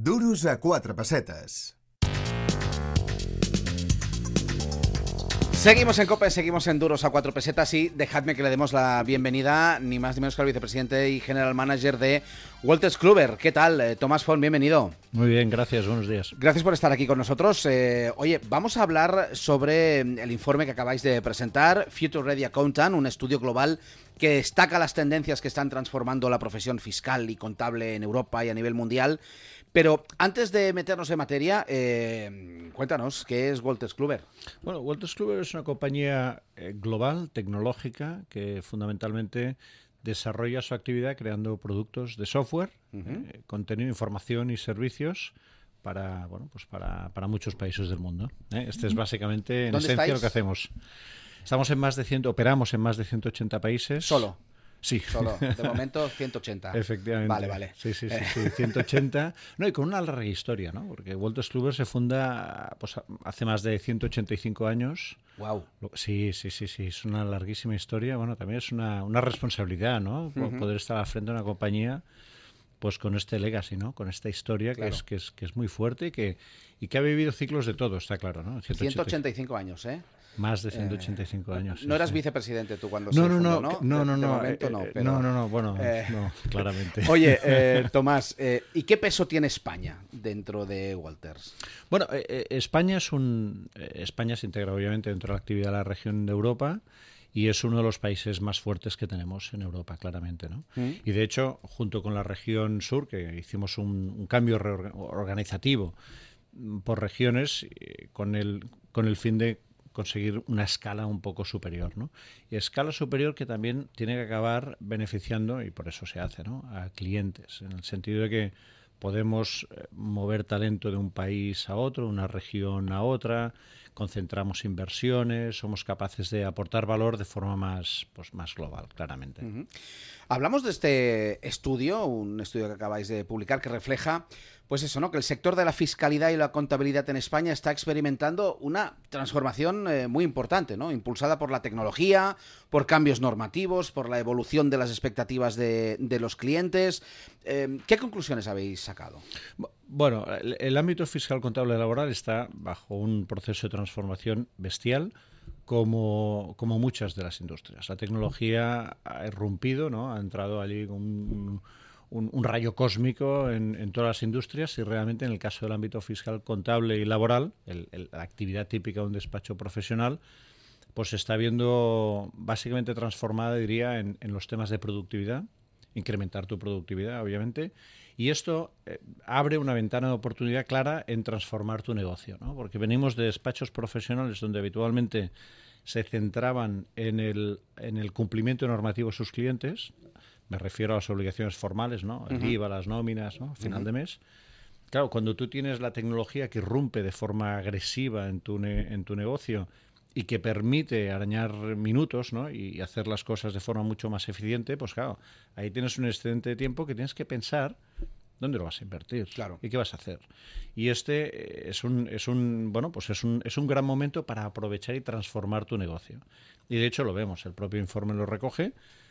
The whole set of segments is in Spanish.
Duros a 4 pesetas. Seguimos en COPE, seguimos en Duros a 4 pesetas y dejadme que le demos la bienvenida, ni más ni menos que al vicepresidente y general manager de Wolters Kluwer. ¿Qué tal? Tomás Font, bienvenido. Muy bien, gracias, buenos días. Gracias por estar aquí con nosotros. Oye, vamos a hablar sobre el informe que acabáis de presentar, Future Ready Accountant, un estudio global que destaca las tendencias que están transformando la profesión fiscal y contable en Europa y a nivel mundial. Pero antes de meternos en materia, cuéntanos, ¿qué es Wolters Kluwer? Bueno, Wolters Kluwer es una compañía global, tecnológica, que fundamentalmente desarrolla su actividad creando productos de software, contenido, información y servicios para muchos países del mundo. Este es básicamente, en esencia, lo que hacemos. Estamos operamos en más de 180 países. ¿Solo? Sí. Solo, de momento 180. Efectivamente. Vale. Sí, 180. No, y con una larga historia, ¿no? Porque Wolters Kluwer se funda pues, hace más de 185 años. Wow. Sí, es una larguísima historia. Bueno, también es una responsabilidad, ¿no? Poder estar al frente de una compañía pues con este legacy, ¿no? Con esta historia, claro, que es muy fuerte y que ha vivido ciclos de todo, está claro, ¿no? 185 años, ¿eh? Más de 185 años. No eras vicepresidente tú cuando no, se fundó, ¿no? No, claramente. Oye, Tomás, ¿y qué peso tiene España dentro de Wolters? Bueno, España se integra obviamente dentro de la actividad de la región de Europa y es uno de los países más fuertes que tenemos en Europa, claramente, ¿no? Y de hecho, junto con la región sur, que hicimos un cambio organizativo por regiones con el fin de conseguir una escala un poco superior, ¿no? Y escala superior que también tiene que acabar beneficiando, y por eso se hace, ¿no?, a clientes, en el sentido de que podemos mover talento de un país a otro, una región a otra, concentramos inversiones, somos capaces de aportar valor de forma más global, claramente. Hablamos de este estudio, un estudio que acabáis de publicar que refleja, pues eso, ¿no?, que el sector de la fiscalidad y la contabilidad en España está experimentando una transformación muy importante, ¿no?, impulsada por la tecnología, por cambios normativos, por la evolución de las expectativas de los clientes. ¿Qué conclusiones habéis sacado? Bueno, el ámbito fiscal, contable y laboral está bajo un proceso de transformación bestial, como muchas de las industrias. La tecnología ha irrumpido, ¿no? Ha entrado allí con un rayo cósmico en todas las industrias y realmente en el caso del ámbito fiscal, contable y laboral, la actividad típica de un despacho profesional, pues se está viendo básicamente transformada, diría, en los temas de productividad, incrementar tu productividad, obviamente, y esto abre una ventana de oportunidad clara en transformar tu negocio, ¿no? Porque venimos de despachos profesionales donde habitualmente se centraban en el cumplimiento normativo de sus clientes. Me refiero a las obligaciones formales, ¿no? El IVA, las nóminas, ¿no?, final de mes. Claro, cuando tú tienes la tecnología que irrumpe de forma agresiva en tu negocio y que permite arañar minutos, ¿no?, y hacer las cosas de forma mucho más eficiente, pues claro, ahí tienes un excedente de tiempo que tienes que pensar dónde lo vas a invertir, claro, y qué vas a hacer. Y este es un gran momento para aprovechar y transformar tu negocio. Y de hecho lo vemos, el propio informe lo recoge.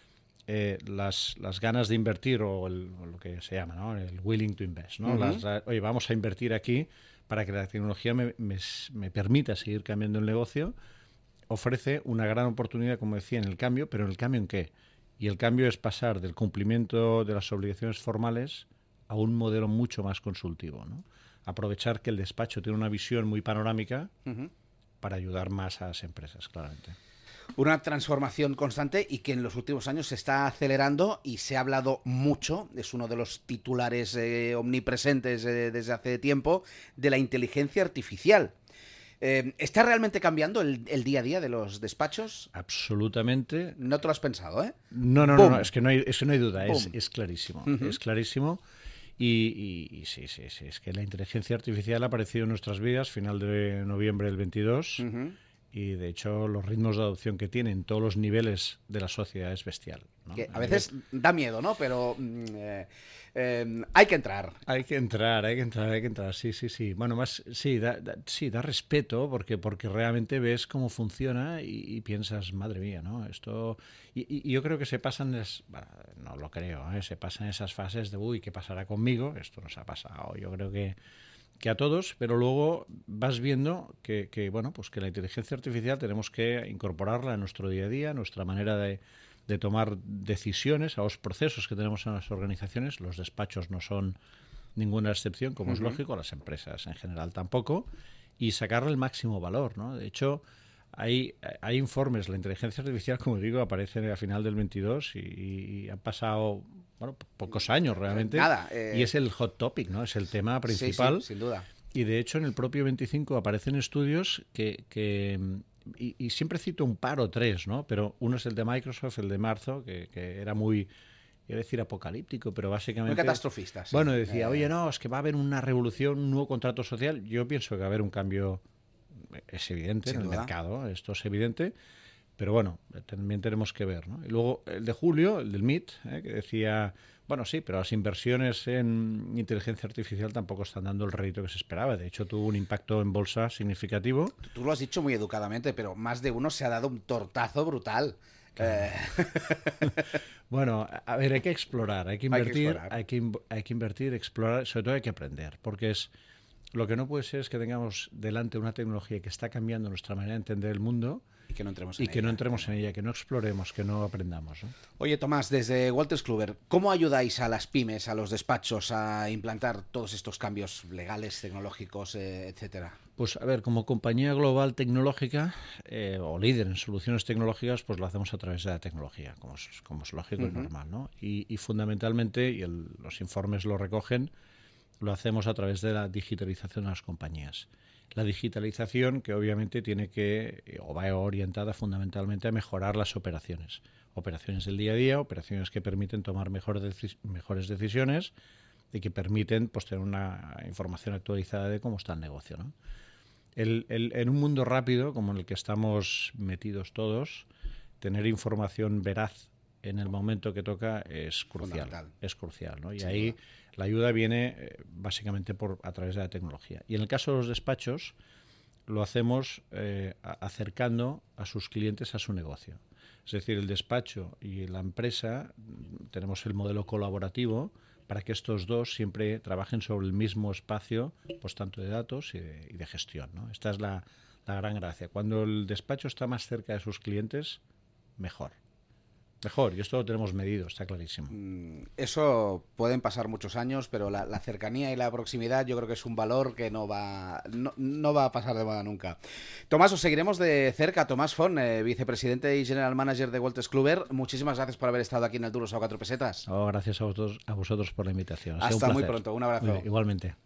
Las ganas de invertir o lo que se llama, ¿no?, el willing to invest, ¿no? Oye, vamos a invertir aquí para que la tecnología me permita seguir cambiando el negocio. Ofrece una gran oportunidad, como decía, en el cambio, pero ¿en el cambio en qué? Y el cambio es pasar del cumplimiento de las obligaciones formales a un modelo mucho más consultivo, ¿no? Aprovechar que el despacho tiene una visión muy panorámica para ayudar más a las empresas, claramente. Una transformación constante y que en los últimos años se está acelerando y se ha hablado mucho, es uno de los titulares omnipresentes desde hace tiempo, de la inteligencia artificial. ¿Está realmente cambiando el día a día de los despachos? Absolutamente. No te lo has pensado, ¿eh? No, es que no hay duda, es clarísimo. Es clarísimo. Y sí, es que la inteligencia artificial ha aparecido en nuestras vidas final de noviembre del 22 y de hecho los ritmos de adopción que tienen todos los niveles de la sociedad es bestial, ¿no? Que a veces da miedo, ¿no? Pero hay que entrar. Hay que entrar, sí. Bueno, más, sí, da respeto porque realmente ves cómo funciona y piensas, madre mía, ¿no? Esto... Y yo creo que se pasan, no lo creo, se pasan esas fases de, uy, ¿qué pasará conmigo? Esto nos ha pasado, yo creo que a todos, pero luego vas viendo que bueno, pues que la inteligencia artificial tenemos que incorporarla en nuestro día a día, nuestra manera de tomar decisiones, a los procesos que tenemos en las organizaciones. Los despachos no son ninguna excepción, como es lógico, las empresas en general tampoco, y sacarle el máximo valor, ¿no? De hecho, hay informes, la inteligencia artificial, como digo, aparece a final del 22 y han pasado, bueno, pocos años realmente. Nada. Y es el hot topic, ¿no? Es el tema principal. Sí, sin duda. Y de hecho, en el propio 25 aparecen estudios y siempre cito un par o tres, ¿no? Pero uno es el de Microsoft, el de marzo, que era muy, iba a decir apocalíptico, pero básicamente... Muy catastrofista, sí. Bueno, decía, oye, no, es que va a haber una revolución, un nuevo contrato social. Yo pienso que va a haber un cambio, es evidente, en el mercado, esto es evidente, pero bueno, también tenemos que ver, ¿no? Y luego el de julio, el del MIT, que decía... Bueno, sí, pero las inversiones en inteligencia artificial tampoco están dando el rédito que se esperaba. De hecho, tuvo un impacto en bolsa significativo. Tú lo has dicho muy educadamente, pero más de uno se ha dado un tortazo brutal. Claro. Bueno, a ver, hay que explorar, hay que invertir, hay que invertir, explorar, sobre todo hay que aprender, porque lo que no puede ser es que tengamos delante una tecnología que está cambiando nuestra manera de entender el mundo y que no entremos en ella, que no exploremos, que no aprendamos, ¿no? Oye, Tomás, desde Wolters Kluwer, ¿cómo ayudáis a las pymes, a los despachos a implantar todos estos cambios legales, tecnológicos, etcétera? Pues a ver, como compañía global tecnológica o líder en soluciones tecnológicas, pues lo hacemos a través de la tecnología, como es lógico y normal, ¿no? Y fundamentalmente, y los informes lo recogen, lo hacemos a través de la digitalización de las compañías. La digitalización que obviamente tiene que, o va orientada fundamentalmente a mejorar las operaciones. Operaciones del día a día, operaciones que permiten tomar mejores decisiones y que permiten pues, tener una información actualizada de cómo está el negocio, ¿no? En un mundo rápido, como en el que estamos metidos todos, tener información veraz en el momento que toca es crucial. Es crucial, ¿no? Y sí, ahí la ayuda viene básicamente a través de la tecnología. Y en el caso de los despachos, lo hacemos acercando a sus clientes a su negocio. Es decir, el despacho y la empresa tenemos el modelo colaborativo para que estos dos siempre trabajen sobre el mismo espacio, pues tanto de datos y de gestión, ¿no? Esta es la gran gracia. Cuando el despacho está más cerca de sus clientes, mejor. Y esto lo tenemos medido, está clarísimo. Eso pueden pasar muchos años, pero la cercanía y la proximidad yo creo que es un valor que no va a pasar de moda nunca. Tomás, os seguiremos de cerca. Tomás Font, vicepresidente y general manager de Wolters Kluwer. Muchísimas gracias por haber estado aquí en el Duros a 4 pesetas. Gracias a vosotros por la invitación. Hasta muy pronto, un abrazo. Igualmente.